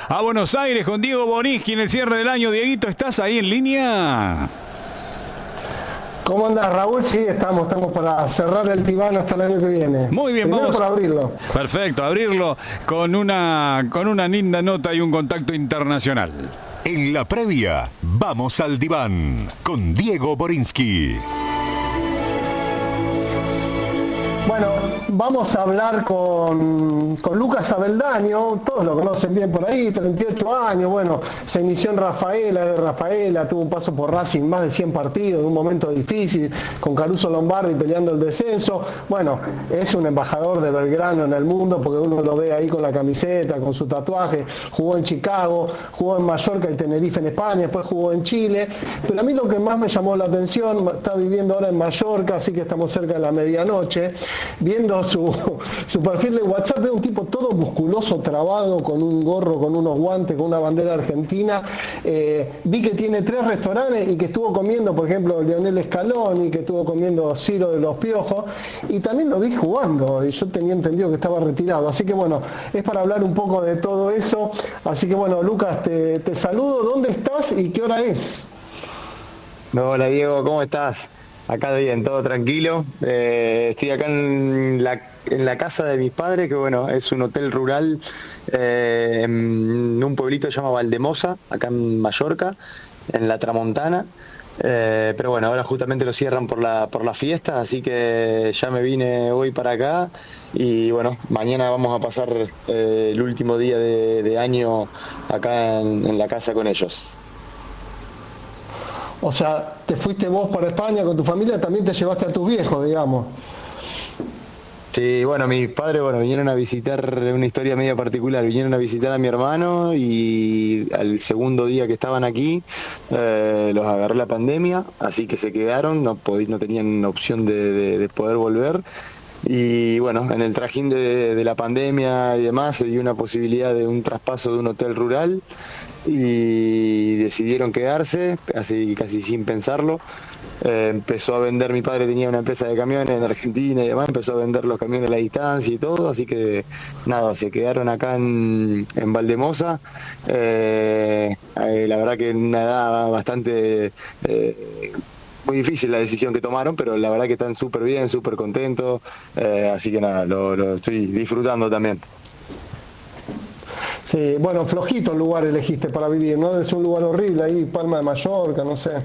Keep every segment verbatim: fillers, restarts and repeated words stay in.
a Buenos Aires con Diego Boninsky en el cierre del año. Dieguito, ¿estás ahí en línea? ¿Cómo andas, Raúl? Sí, estamos, estamos para cerrar el diván hasta el año que viene. Muy bien, Primero vamos por abrirlo. Perfecto, abrirlo con una, con una linda nota y un contacto internacional. En la previa, vamos al diván con Diego Boninsky. Bueno, vamos a hablar con, con Lucas Abeldaño, todos lo conocen bien por ahí, treinta y ocho años, bueno, se inició en Rafaela, de Rafaela, tuvo un paso por Racing, más de cien partidos, en un momento difícil, con Caruso Lombardi peleando el descenso. Bueno, es un embajador de Belgrano en el mundo, porque uno lo ve ahí con la camiseta, con su tatuaje, jugó en Chicago, jugó en Mallorca y Tenerife en España, después jugó en Chile, pero a mí lo que más me llamó la atención, está viviendo ahora en Mallorca, así que estamos cerca de la medianoche, viendo su, su perfil de WhatsApp, es un tipo todo musculoso, trabado, con un gorro, con unos guantes, con una bandera argentina. Eh, vi que tiene tres restaurantes y que estuvo comiendo, por ejemplo, Lionel Scaloni, que estuvo comiendo Ciro de los Piojos, y también lo vi jugando, y yo tenía entendido que estaba retirado. Así que bueno, es para hablar un poco de todo eso. Así que bueno, Lucas, te, te saludo. ¿Dónde estás y qué hora es? Hola Diego, ¿cómo estás? Acá bien, todo tranquilo. Eh, estoy acá en la, en la casa de mis padres, que bueno, es un hotel rural eh, en un pueblito que se llama Valdemosa, acá en Mallorca, en la Tramontana. Eh, pero bueno, ahora justamente lo cierran por la, por la fiesta, así que ya me vine hoy para acá y bueno, mañana vamos a pasar eh, el último día de, de año acá en, en la casa con ellos. O sea, te fuiste vos para España con tu familia, también te llevaste a tus viejos, digamos. Sí, bueno, mis padres bueno, vinieron a visitar, una historia media particular, vinieron a visitar a mi hermano y al segundo día que estaban aquí eh, los agarró la pandemia, así que se quedaron, no, pod- no tenían opción de, de, de poder volver. Y bueno, en el trajín de, de la pandemia y demás se dio una posibilidad de un traspaso de un hotel rural y decidieron quedarse, así casi sin pensarlo. Eh, empezó a vender, mi padre tenía una empresa de camiones en Argentina y demás, empezó a vender los camiones a la distancia y todo, así que nada, se quedaron acá en, en Valdemosa. Eh, eh, la verdad que en una edad bastante... Eh, muy difícil la decisión que tomaron, pero la verdad que están súper bien, súper contentos, eh, así que nada, lo, lo estoy disfrutando también. Sí, bueno, flojito el lugar elegiste para vivir, ¿no? Es un lugar horrible ahí, Palma de Mallorca, no sé.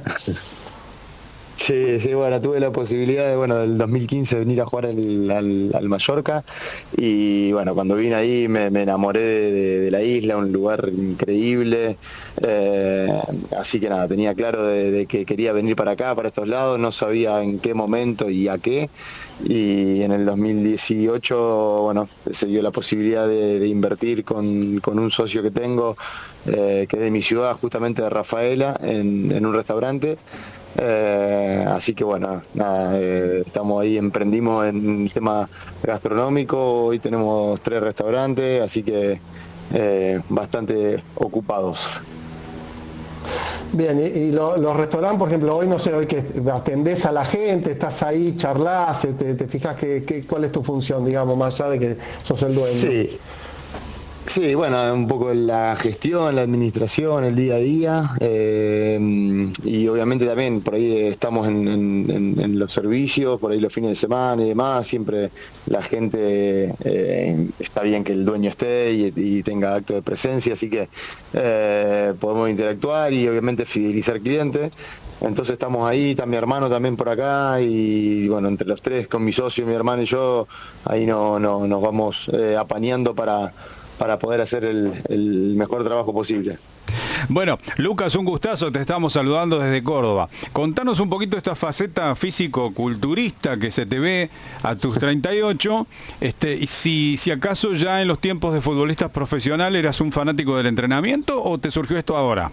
Sí, sí, bueno, tuve la posibilidad de, bueno, del dos mil quince venir a jugar al, al, al Mallorca y bueno, cuando vine ahí me, me enamoré de, de, de la isla, un lugar increíble, eh, así que nada, tenía claro de, de que quería venir para acá, para estos lados, no sabía en qué momento y a qué, y en el dos mil dieciocho, bueno, se dio la posibilidad de, de invertir con, con un socio que tengo, eh, que es de mi ciudad, justamente de Rafaela, en, en un restaurante. Eh, así que bueno, nada, eh, estamos ahí, emprendimos en el tema gastronómico, hoy tenemos tres restaurantes, así que eh, bastante ocupados. Bien, y, y lo- los restaurantes, por ejemplo, hoy no sé, hoy que atendés a la gente, estás ahí, charlas, te, te fijas que, que- cuál es tu función, digamos, más allá de que sos el dueño. Sí. Sí, bueno, un poco la gestión, la administración, el día a día, eh, y obviamente también por ahí estamos en, en- en- en los servicios, por ahí los fines de semana y demás, siempre la gente, eh, está bien que el dueño esté y, y tenga acto de presencia, así que eh, podemos interactuar y obviamente fidelizar clientes. Entonces estamos ahí, está mi hermano también por acá y bueno, entre los tres, con mi socio, mi hermano y yo, ahí no, no- nos vamos eh, apañando para para poder hacer el, el mejor trabajo posible. Bueno, Lucas, un gustazo, te estamos saludando desde Córdoba. Contanos un poquito esta faceta físico-culturista que se te ve a tus treinta y ocho, este, y si, si acaso ya en los tiempos de futbolistas profesional eras un fanático del entrenamiento o te surgió esto ahora.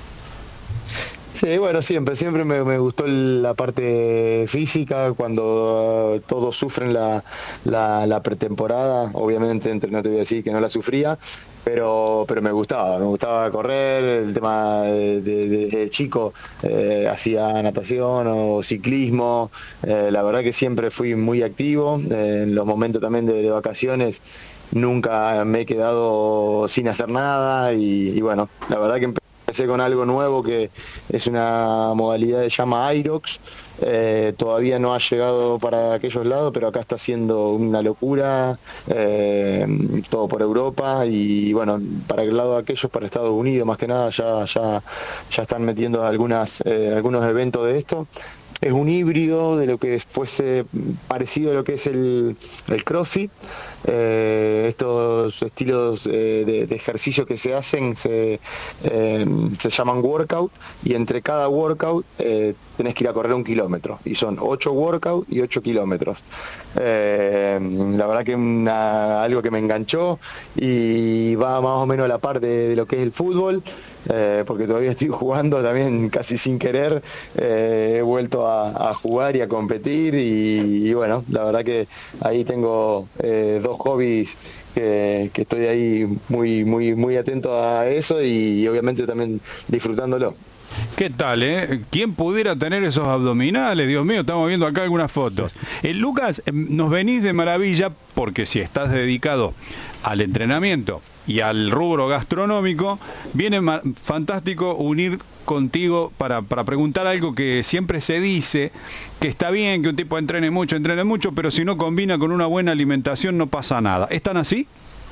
Sí, bueno, siempre, siempre me, me gustó la parte física, cuando uh, todos sufren la, la, la pretemporada, obviamente entre, no te voy a decir que no la sufría, pero, pero me gustaba, me gustaba correr, el tema de, de, de- de chico, eh, hacía natación o ciclismo, eh, la verdad que siempre fui muy activo, eh, en los momentos también de, de vacaciones nunca me he quedado sin hacer nada y, y bueno, la verdad que empecé con algo nuevo que es una modalidad que se llama Irox. Eh, todavía no ha llegado para aquellos lados, pero acá está siendo una locura, eh, todo por Europa y bueno, para el lado de aquellos, para Estados Unidos más que nada, ya, ya, ya están metiendo algunas, eh, algunos eventos de esto. Es un híbrido de lo que fuese parecido a lo que es el, el CrossFit. Eh, estos estilos eh, de, de ejercicio que se hacen se, eh, se llaman workout y entre cada workout eh, tenés que ir a correr un kilómetro y son ocho workouts y ocho kilómetros. Eh, la verdad que una, algo que me enganchó y va más o menos a la par de, de lo que es el fútbol, eh, porque todavía estoy jugando también casi sin querer, eh, he vuelto a, a jugar y a competir y, y bueno, la verdad que ahí tengo eh, dos hobbies que, que estoy ahí muy, muy, muy atento a eso y, y obviamente también disfrutándolo. ¿Qué tal, eh? ¿Quién pudiera tener esos abdominales? Dios mío, estamos viendo acá algunas fotos. Eh, Lucas, eh, nos venís de maravilla porque si estás dedicado al entrenamiento y al rubro gastronómico, viene fantástico unir contigo para, para preguntar algo que siempre se dice, que está bien que un tipo entrene mucho, entrene mucho, pero si no combina con una buena alimentación no pasa nada. ¿Es tan así?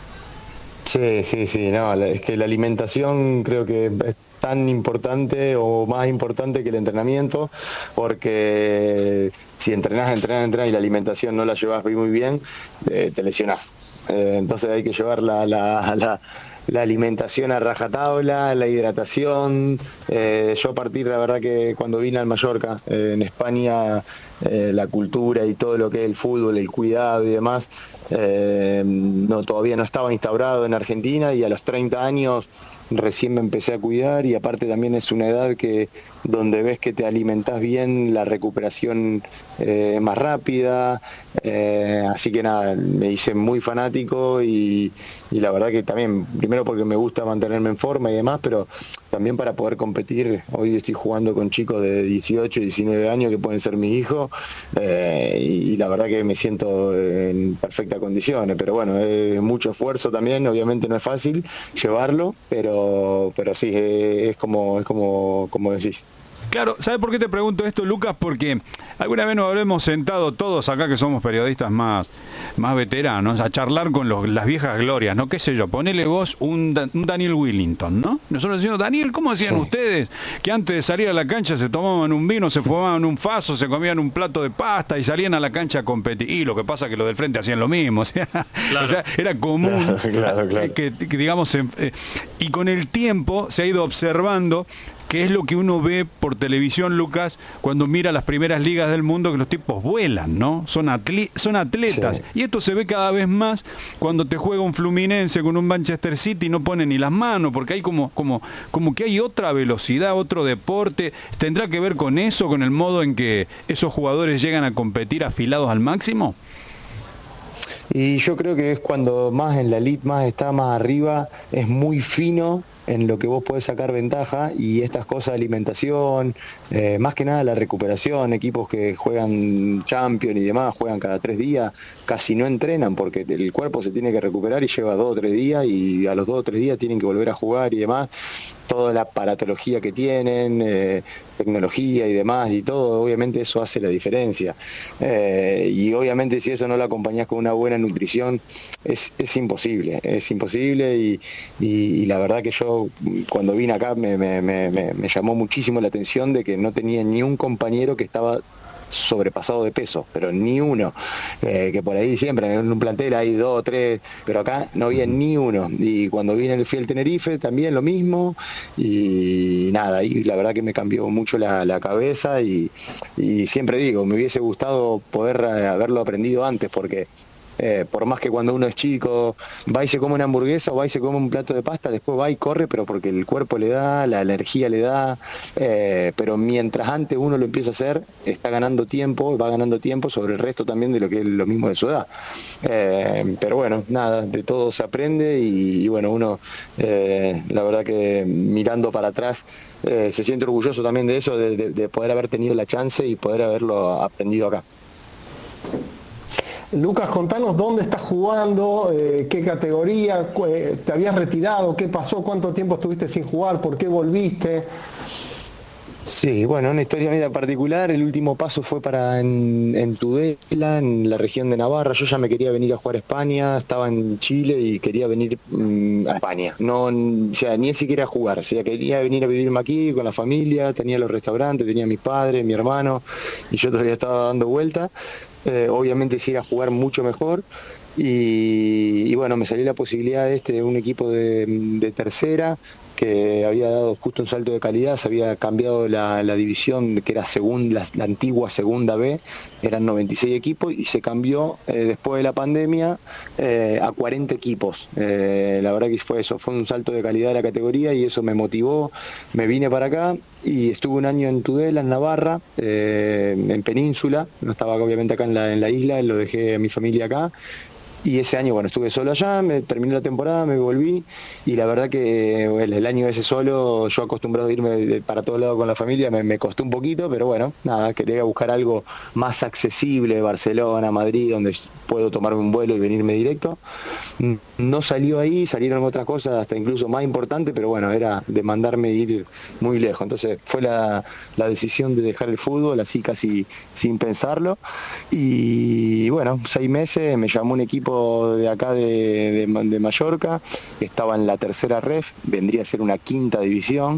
Sí, sí, sí, no, es que la alimentación creo que es tan importante o más importante que el entrenamiento, porque si entrenás, entrenás, entrenás y la alimentación no la llevas muy bien, eh, te lesionás. Eh, entonces hay que llevar la, la, la, la alimentación a rajatabla, la hidratación. Eh, yo a partir, la verdad que cuando vine al Mallorca, eh, en España, eh, la cultura y todo lo que es el fútbol, el cuidado y demás, eh, no, todavía no estaba instaurado en Argentina y a los treinta años recién me empecé a cuidar y aparte también es una edad que donde ves que te alimentás bien, la recuperación eh, más rápida, eh, así que nada, me hice muy fanático y, y la verdad que también, primero porque me gusta mantenerme en forma y demás, pero también para poder competir. Hoy estoy jugando con chicos de dieciocho, diecinueve años que pueden ser mi hijo eh, y la verdad que me siento en perfectas condiciones, pero bueno, es mucho esfuerzo también, obviamente no es fácil llevarlo, pero, pero sí, es como, es como, como decís. Claro, ¿sabes por qué te pregunto esto, Lucas? Porque alguna vez nos habremos sentado todos acá que somos periodistas más, más veteranos a charlar con los, las viejas glorias, ¿no? ¿Qué sé yo? Ponele vos un, un Daniel Willington, ¿no? Nosotros decimos, Daniel, ¿cómo hacían sí. ustedes que antes de salir a la cancha se tomaban un vino, se fumaban un faso, se comían un plato de pasta y salían a la cancha a competir? Y lo que pasa es que los del frente hacían lo mismo, o sea, claro. o sea era común claro, claro, claro. Que, que digamos, eh, y con el tiempo se ha ido observando que es lo que uno ve por televisión, Lucas, cuando mira las primeras ligas del mundo, que los tipos vuelan, ¿no? Son, atli son atletas. Sí. Y esto se ve cada vez más cuando te juega un Fluminense con un Manchester City y no pone ni las manos, porque hay como, como, como que hay otra velocidad, otro deporte. ¿Tendrá que ver con eso, con el modo en que esos jugadores llegan a competir afilados al máximo? Y yo creo que es cuando más en la elite, más está más arriba, es muy fino en lo que vos podés sacar ventaja y estas cosas de alimentación, eh, más que nada la recuperación, equipos que juegan Champions y demás, juegan cada tres días, casi no entrenan porque el cuerpo se tiene que recuperar y lleva dos o tres días y a los dos o tres días tienen que volver a jugar y demás, toda la aparatología que tienen, eh, tecnología y demás y todo, obviamente eso hace la diferencia. Eh, y obviamente si eso no lo acompañás con una buena nutrición, es, es imposible, es imposible y, y, y la verdad que yo cuando vine acá me, me, me, me llamó muchísimo la atención de que no tenía ni un compañero que estaba sobrepasado de peso, pero ni uno, eh, que por ahí siempre en un plantel hay dos o tres, pero acá no había ni uno, y cuando vine el Fiel Tenerife también lo mismo, y nada, y la verdad que me cambió mucho la, la cabeza, y, y siempre digo, me hubiese gustado poder haberlo aprendido antes, porque Eh, por más que cuando uno es chico va y se come una hamburguesa o va y se come un plato de pasta, después va y corre, pero porque el cuerpo le da, la energía le da, eh, pero mientras antes uno lo empieza a hacer, está ganando tiempo, va ganando tiempo sobre el resto también de lo que es lo mismo de su edad. Eh, pero bueno, nada, de todo se aprende y, y bueno, uno eh, la verdad que mirando para atrás eh, se siente orgulloso también de eso, de, de, de poder haber tenido la chance y poder haberlo aprendido acá. Lucas, contanos dónde estás jugando, eh, qué categoría, eh, te habías retirado, qué pasó, cuánto tiempo estuviste sin jugar, por qué volviste. Sí, bueno, una historia media particular. El último paso fue para en, en Tudela, en la región de Navarra. Yo ya me quería venir a jugar a España, estaba en Chile y quería venir mmm, a España. No, o sea, ni siquiera a jugar, o sea, quería venir a vivirme aquí con la familia, tenía los restaurantes, tenía mis padres, mi hermano, y yo todavía estaba dando vuelta. Eh, obviamente si ir a jugar mucho mejor. Y, y bueno, me salió la posibilidad este de un equipo de, de tercera que había dado justo un salto de calidad, se había cambiado la, la división, que era segunda, la, la antigua segunda B, eran noventa y seis equipos y se cambió eh, después de la pandemia eh, a cuarenta equipos. Eh, la verdad que fue eso, fue un salto de calidad de la categoría y eso me motivó, me vine para acá y estuve un año en Tudela, en Navarra, eh, en Península, no estaba obviamente acá en la, en la isla, lo dejé a mi familia acá. Y ese año, bueno, estuve solo allá, me terminé la temporada, me volví y la verdad que bueno, el año ese solo, yo acostumbrado a irme de, para todos lados con la familia, me, me costó un poquito, pero bueno, nada, quería buscar algo más accesible, Barcelona, Madrid, donde puedo tomarme un vuelo y venirme directo. No salió ahí, salieron otras cosas hasta incluso más importantes, pero bueno, era de mandarme ir muy lejos. Entonces fue la, la decisión de dejar el fútbol, así casi sin pensarlo. Y bueno, seis meses, me llamó un equipo de acá de, de, de Mallorca, estaba en la tercera ref, vendría a ser una quinta división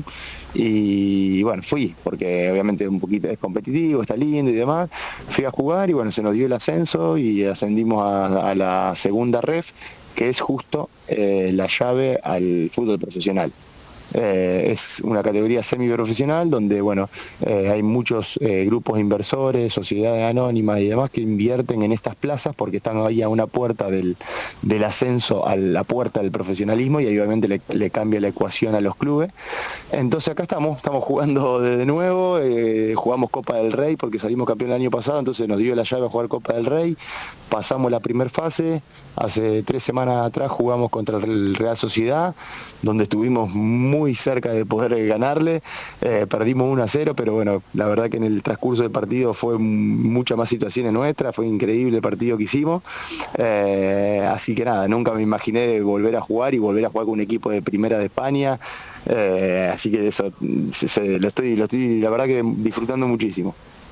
y bueno, fui, porque obviamente un poquito es competitivo, está lindo y demás, fui a jugar y bueno, se nos dio el ascenso y ascendimos a, a la segunda ref, que es justo eh, la llave al fútbol profesional. Eh, es una categoría semiprofesional donde bueno eh, hay muchos eh, grupos inversores, sociedades anónimas y demás que invierten en estas plazas porque están ahí a una puerta del, del ascenso a la puerta del profesionalismo y ahí obviamente le, le cambia la ecuación a los clubes. Entonces acá estamos, estamos jugando de nuevo, eh, jugamos Copa del Rey porque salimos campeón el año pasado, entonces nos dio la llave a jugar Copa del Rey, pasamos la primera fase, hace tres semanas atrás jugamos contra el Real Sociedad, donde estuvimos muy muy cerca de poder ganarle, eh, perdimos uno a cero, pero bueno, la verdad que en el transcurso del partido fue muchas más situaciones nuestras, fue increíble el partido que hicimos, eh, así que nada, nunca me imaginé volver a jugar y volver a jugar con un equipo de primera de España, eh, así que eso, se, se, lo, estoy, lo estoy la verdad que disfrutando muchísimo.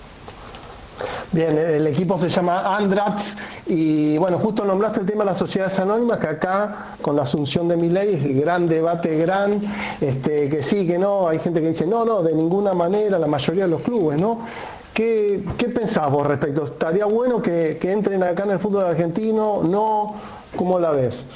Bien, el equipo se llama Andrats y bueno, justo nombraste el tema de las sociedades anónimas, que acá con la asunción de Milei es gran debate, gran, este, que sí, que no, hay gente que dice no, no, de ninguna manera, la mayoría de los clubes, ¿no? ¿Qué, qué pensás vos respecto? ¿Estaría bueno que, que entren acá en el fútbol argentino? ¿No? ¿Cómo la ves?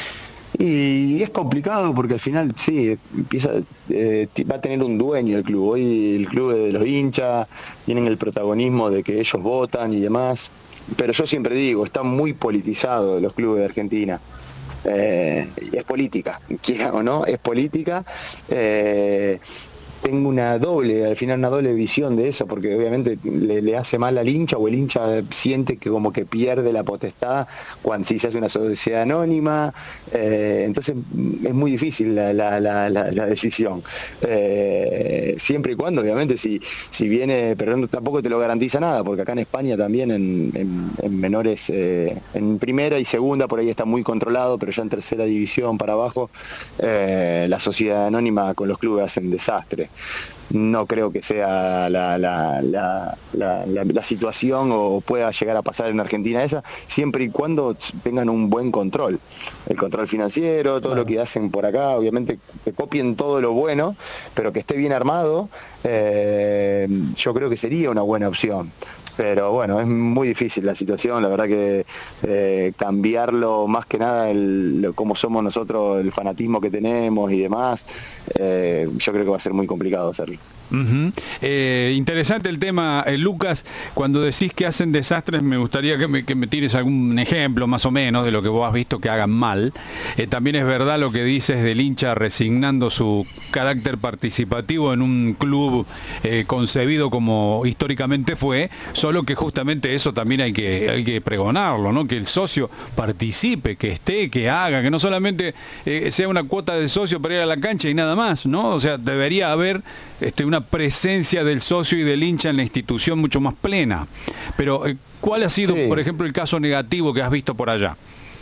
Y es complicado porque al final sí, empieza, eh, va a tener un dueño el club. Hoy el club de los hinchas tienen el protagonismo de que ellos votan y demás. Pero yo siempre digo, están muy politizados los clubes de Argentina. Eh, es política, quiera o no, es política. Eh, tengo una doble, al final una doble visión de eso, porque obviamente le, le hace mal al hincha o el hincha siente que como que pierde la potestad cuando si se hace una sociedad anónima, eh, entonces es muy difícil la, la, la, la, la decisión. Eh, siempre y cuando, obviamente, si, si viene, pero no, tampoco te lo garantiza nada, porque acá en España también en, en, en menores, eh, en primera y segunda por ahí está muy controlado, pero ya en tercera división para abajo, eh, la sociedad anónima con los clubes hacen desastre. No creo que sea la, la, la, la, la, la situación o pueda llegar a pasar en Argentina esa, siempre y cuando tengan un buen control. El control financiero, todo lo que hacen por acá, obviamente que copien todo lo bueno, pero que esté bien armado, eh, yo creo que sería una buena opción. Pero bueno, es muy difícil la situación, la verdad que eh, cambiarlo más que nada, el, lo, cómo somos nosotros, el fanatismo que tenemos y demás, eh, yo creo que va a ser muy complicado hacerlo. Uh-huh. eh, interesante el tema, eh, Lucas, cuando decís que hacen desastres, me gustaría que me, que me tires algún ejemplo más o menos de lo que vos has visto que hagan mal. Eh, también es verdad lo que dices del hincha resignando su carácter participativo en un club eh, concebido como históricamente fue, solo que justamente eso también hay que, hay que pregonarlo, ¿no? Que el socio participe, que esté, que haga, que no solamente eh, sea una cuota de socio para ir a la cancha y nada más, ¿no? O sea, debería haber este, una una presencia del socio y del hincha en la institución mucho más plena. Pero, ¿cuál ha sido, sí. por ejemplo, el caso negativo que has visto por allá?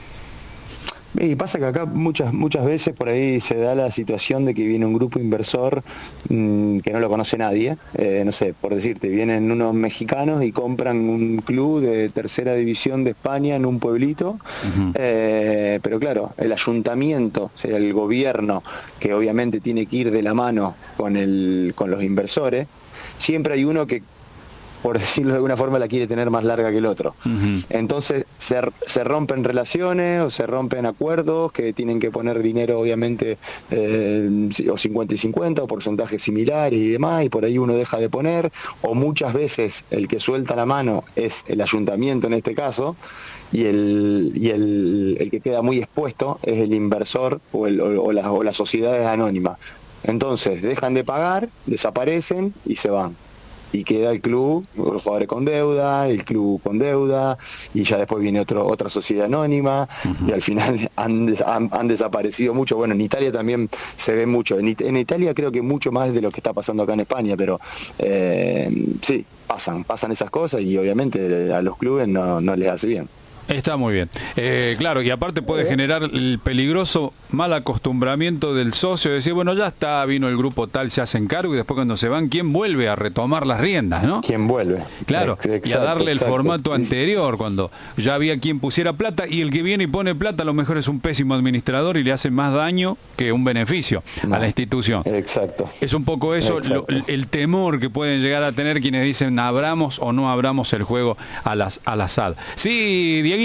Y pasa que acá muchas muchas veces por ahí se da la situación de que viene un grupo inversor mmm, que no lo conoce nadie, eh, no sé, por decirte, vienen unos mexicanos y compran un club de tercera división de España en un pueblito, uh-huh. eh, pero claro, el ayuntamiento, o sea, el gobierno, que obviamente tiene que ir de la mano con, el, con los inversores, siempre hay uno que, por decirlo de alguna forma, la quiere tener más larga que el otro. Uh-huh. Entonces se, se rompen relaciones o se rompen acuerdos que tienen que poner dinero, obviamente, eh, o cincuenta y cincuenta, o porcentajes similares y demás, y por ahí uno deja de poner, o muchas veces el que suelta la mano es el ayuntamiento en este caso, y el, y el, el que queda muy expuesto es el inversor o, el, o, o, la, o las sociedades anónimas. Entonces dejan de pagar, desaparecen y se van. Y queda el club, los jugadores con deuda, el club con deuda, y ya después viene otro, otra sociedad anónima, uh-huh. y al final han, han, han desaparecido mucho. Bueno, en Italia también se ve mucho. En, en Italia creo que mucho más de lo que está pasando acá en España, pero eh, sí, pasan, pasan esas cosas y obviamente a los clubes no, no les hace bien. Está muy bien. Eh, claro, y aparte puede generar el peligroso mal acostumbramiento del socio, de decir, bueno, ya está, vino el grupo tal, se hacen cargo, y después cuando se van, ¿quién vuelve a retomar las riendas, no? ¿Quién vuelve? Claro, exacto, y a darle exacto. el formato anterior, cuando ya había quien pusiera plata, y el que viene y pone plata a lo mejor es un pésimo administrador y le hace más daño que un beneficio más a la institución. Exacto. Es un poco eso, lo, el temor que pueden llegar a tener quienes dicen, abramos o no abramos el juego a las, al azar. Sí, Diego.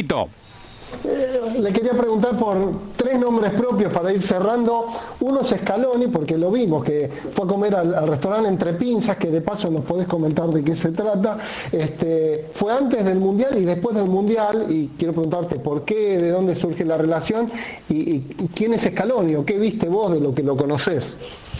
Eh, le quería preguntar por tres nombres propios para ir cerrando. Uno es Scaloni, porque lo vimos, que fue a comer al, al restaurante Entre Pinzas, que de paso nos podés comentar de qué se trata. Este, fue antes del Mundial y después del Mundial, y quiero preguntarte por qué, de dónde surge la relación, y, y quién es Scaloni, o qué viste vos de lo que lo conocés.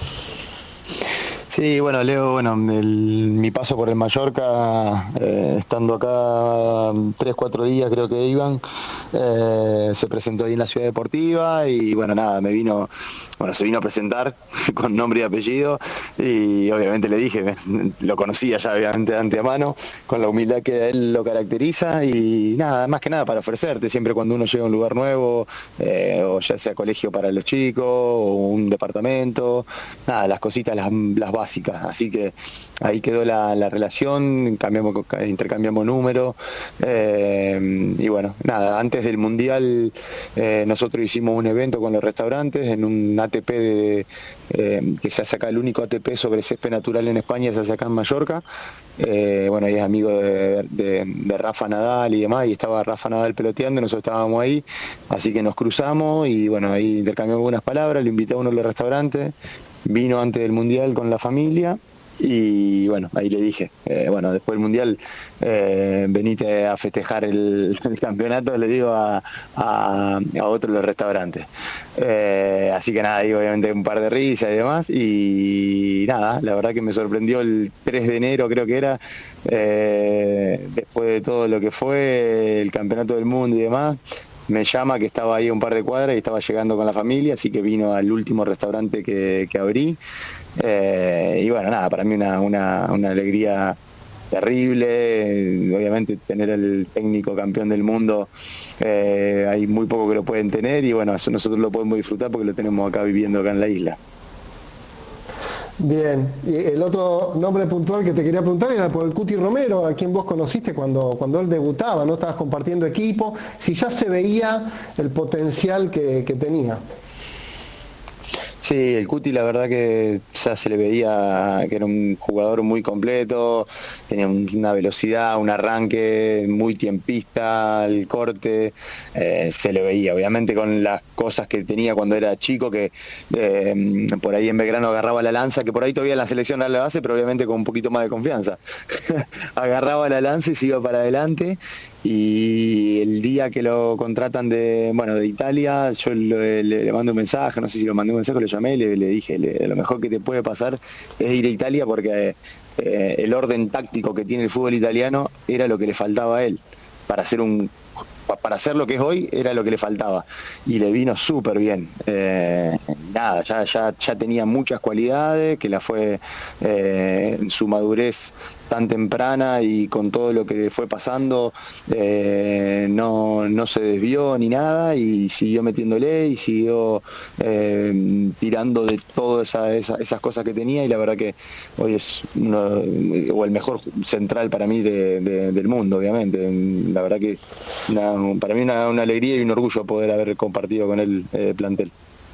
Sí, bueno, Leo, bueno, el, mi paso por el Mallorca, eh, estando acá tres, cuatro días creo que iban, eh, se presentó ahí en la Ciudad Deportiva y bueno, nada, me vino, bueno, se vino a presentar con nombre y apellido y obviamente le dije, me, lo conocía ya obviamente de antemano, con la humildad que a él lo caracteriza y nada, más que nada para ofrecerte, siempre cuando uno llega a un lugar nuevo, eh, o ya sea colegio para los chicos, o un departamento, nada, las cositas, las, las básicas. Así que ahí quedó la, la relación, cambiamos, intercambiamos números eh, y bueno, nada, antes del Mundial eh, nosotros hicimos un evento con los restaurantes en un A T P de, eh, que se hace acá, el único A T P sobre césped natural en España se hace acá en Mallorca. Eh, bueno, y es amigo de, de, de Rafa Nadal y demás, y estaba Rafa Nadal peloteando, nosotros estábamos ahí, así que nos cruzamos y bueno, ahí intercambiamos algunas palabras, lo invité a uno de los restaurantes, vino antes del Mundial con la familia y bueno, ahí le dije, eh, bueno, después del Mundial eh, venite a festejar el, el campeonato, le digo a, a, a otro de los restaurantes. Eh, así que nada, ahí obviamente un par de risas y demás y nada, la verdad que me sorprendió el tres de enero creo que era, eh, después de todo lo que fue el campeonato del mundo y demás. Me llama que estaba ahí a un par de cuadras y estaba llegando con la familia, así que vino al último restaurante que, que abrí. Eh, y bueno, nada, para mí una, una, una alegría terrible. Obviamente tener el técnico campeón del mundo, eh, hay muy poco que lo pueden tener y bueno, eso nosotros lo podemos disfrutar porque lo tenemos acá viviendo acá en la isla. Bien, y el otro nombre puntual que te quería preguntar era por el Cuti Romero, a quien vos conociste cuando, cuando él debutaba, ¿no? Estabas compartiendo equipo, si ya se veía el potencial que, que tenía. Sí, el Cuti la verdad que ya se le veía que era un jugador muy completo, tenía una velocidad, un arranque muy tiempista, el corte, eh, se le veía, obviamente con las cosas que tenía cuando era chico, que eh, por ahí en Belgrano agarraba la lanza, que por ahí todavía en la selección era la base, pero obviamente con un poquito más de confianza. Agarraba la lanza y se iba para adelante. Y el día que lo contratan de bueno de Italia, yo le, le, le mando un mensaje, no sé si lo mandé un mensaje, lo llamé y le, le dije, le, lo mejor que te puede pasar es ir a Italia porque eh, el orden táctico que tiene el fútbol italiano era lo que le faltaba a él para ser un pa, para hacer lo que es hoy era lo que le faltaba y le vino súper bien. Eh, nada, ya, ya, ya tenía muchas cualidades, que la fue eh, en su madurez tan temprana y con todo lo que le fue pasando, eh, no, no se desvió ni nada y siguió metiéndole y siguió eh, tirando de todas esa, esa, esas cosas que tenía, y la verdad que hoy es uno, o el mejor central para mí de, de, del mundo, obviamente. La verdad que una, para mí una, una alegría y un orgullo poder haber compartido con él el eh, plantel.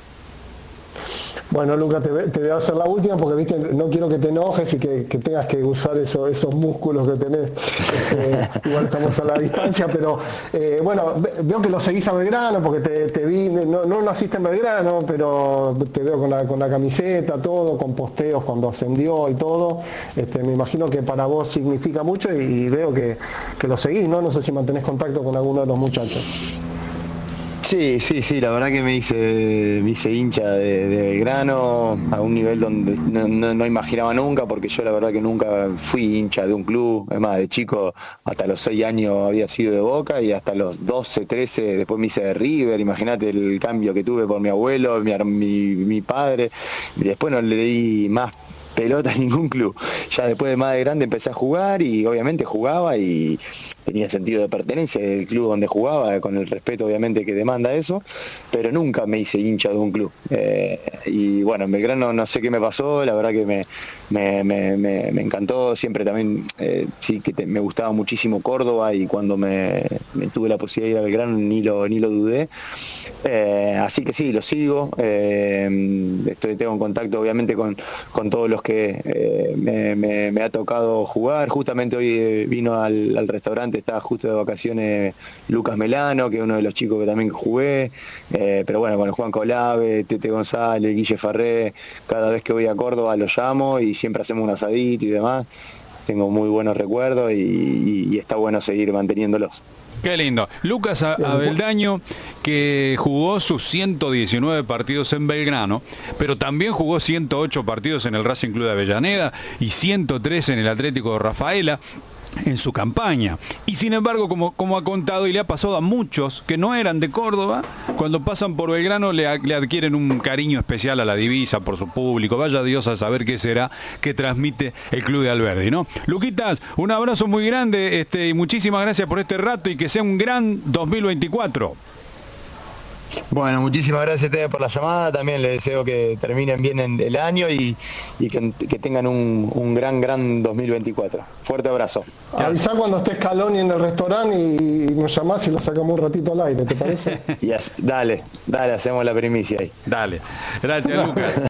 Bueno, Lucas, te, te voy a hacer la última porque viste, no quiero que te enojes y que, que tengas que usar eso, esos músculos que tenés. Este, igual estamos a la distancia, pero eh, bueno, veo que lo seguís a Belgrano porque te, te vi, no, no naciste en Belgrano, pero te veo con la, con la camiseta, todo, con posteos cuando ascendió y todo. Este, me imagino que para vos significa mucho y, y veo que, que lo seguís, ¿no? No sé si mantenés contacto con alguno de los muchachos. Sí, sí, sí, la verdad que me hice, me hice hincha de, de Belgrano a un nivel donde no, no, no imaginaba nunca, porque yo la verdad que nunca fui hincha de un club. Es más, de chico hasta los seis años había sido de Boca y hasta los doce, trece después me hice de River. Imagínate el cambio que tuve por mi abuelo, mi, mi, mi padre, y después no le di más pelota a ningún club. Ya después de más de grande empecé a jugar y obviamente jugaba y tenía sentido de pertenencia del club donde jugaba, con el respeto obviamente que demanda eso, pero nunca me hice hincha de un club. Eh, y bueno, en Belgrano no sé qué me pasó, la verdad que me, me, me, me, me encantó, siempre también eh, sí que te, me gustaba muchísimo Córdoba y cuando me, me tuve la posibilidad de ir a Belgrano ni lo, ni lo dudé. Eh, así que sí, lo sigo, eh, estoy, tengo en contacto obviamente con, con todos los que eh, me, me, me ha tocado jugar. Justamente hoy eh, vino al, al restaurante, está justo de vacaciones Lucas Melano, que es uno de los chicos que también jugué, eh, pero bueno, con el Juan Colave, Tete González, Guille Farré, cada vez que voy a Córdoba lo llamo y siempre hacemos un asadito y demás. Tengo muy buenos recuerdos y, y, y está bueno seguir manteniéndolos. Qué lindo. Lucas Abeldaño, que jugó sus ciento diecinueve partidos en Belgrano, pero también jugó ciento ocho partidos en el Racing Club de Avellaneda y ciento tres en el Atlético de Rafaela en su campaña. Y sin embargo, como, como ha contado y le ha pasado a muchos que no eran de Córdoba, cuando pasan por Belgrano le, le adquieren un cariño especial a la divisa, por su público. Vaya Dios a saber qué será que transmite el Club de Alberdi, ¿no? Luquitas, un abrazo muy grande este, y muchísimas gracias por este rato y que sea un gran dos mil veinticuatro. Bueno, muchísimas gracias a ustedes por la llamada, también les deseo que terminen bien en el año y, y que, que tengan un, un gran, gran dos mil veinticuatro. Fuerte abrazo. Avisá cuando estés Scaloni en el restaurante y nos llamás y lo sacamos un ratito al aire, ¿te parece? Yes, dale, dale, hacemos la primicia ahí. Dale. Gracias, Lucas.